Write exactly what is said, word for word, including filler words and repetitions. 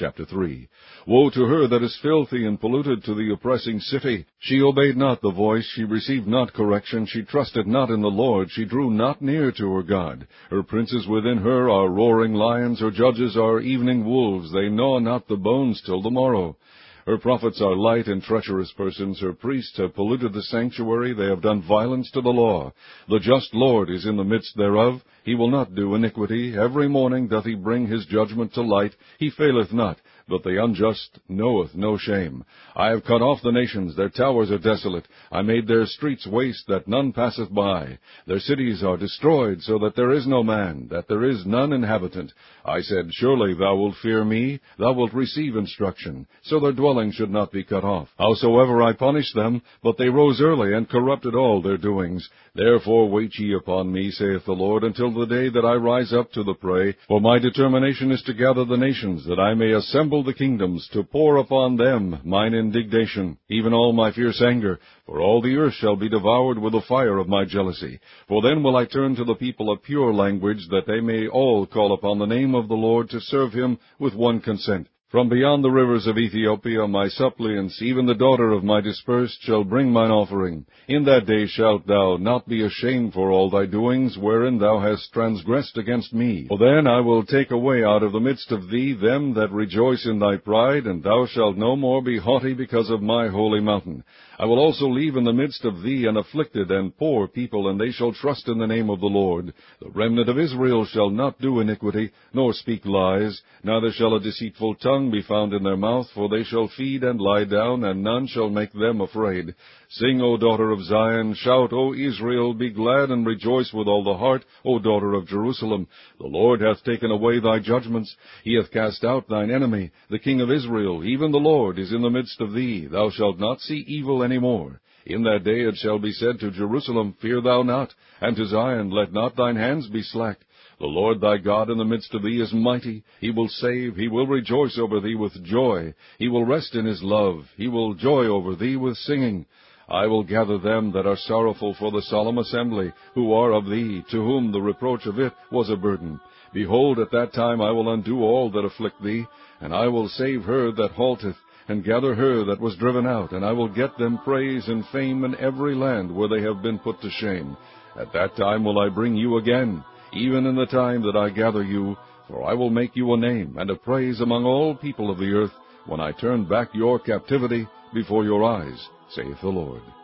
Chapter three. Woe to her that is filthy and polluted, to the oppressing city! She obeyed not the voice, she received not correction, she trusted not in the Lord, she drew not near to her God. Her princes within her are roaring lions, her judges are evening wolves, they gnaw not the bones till the morrow. Her prophets are light and treacherous persons. Her priests have polluted the sanctuary. They have done violence to the law. The just Lord is in the midst thereof. He will not do iniquity. Every morning doth he bring his judgment to light. He faileth not, but the unjust knoweth no shame. I have cut off the nations. Their towers are desolate. I made their streets waste, that none passeth by. Their cities are destroyed, so that there is no man, that there is none inhabitant. I said, Surely thou wilt fear me. Thou wilt receive instruction, so their dwelling should not be cut off. Howsoever I punished them, but they rose early, and corrupted all their doings. Therefore wait ye upon me, saith the Lord, until the day that I rise up to the prey. For my determination is to gather the nations, that I may assemble the kingdoms, to pour upon them mine indignation, even all my fierce anger. For all the earth shall be devoured with the fire of my jealousy. For then will I turn to the people a pure language, that they may all call upon the name of the Lord, to serve him with one consent. From beyond the rivers of Ethiopia my suppliants, even the daughter of my dispersed, shall bring mine offering. In that day shalt thou not be ashamed for all thy doings, wherein thou hast transgressed against me. For then I will take away out of the midst of thee them that rejoice in thy pride, and thou shalt no more be haughty because of my holy mountain. I will also leave in the midst of thee an afflicted and poor people, and they shall trust in the name of the Lord. The remnant of Israel shall not do iniquity, nor speak lies, neither shall a deceitful tongue be found in their mouth, for they shall feed and lie down, and none shall make them afraid. Sing, O daughter of Zion, shout, O Israel, be glad and rejoice with all the heart, O daughter of Jerusalem. The Lord hath taken away thy judgments, he hath cast out thine enemy. The King of Israel, even the Lord, is in the midst of thee. Thou shalt not see evil any more. In that day it shall be said to Jerusalem, Fear thou not, and to Zion, Let not thine hands be slack. The Lord thy God in the midst of thee is mighty. He will save, he will rejoice over thee with joy. He will rest in his love. He will joy over thee with singing. I will gather them that are sorrowful for the solemn assembly, who are of thee, to whom the reproach of it was a burden. Behold, at that time I will undo all that afflict thee, and I will save her that halteth, and gather her that was driven out, and I will get them praise and fame in every land where they have been put to shame. At that time will I bring you again, even in the time that I gather you, for I will make you a name and a praise among all people of the earth, when I turn back your captivity before your eyes, saith the Lord.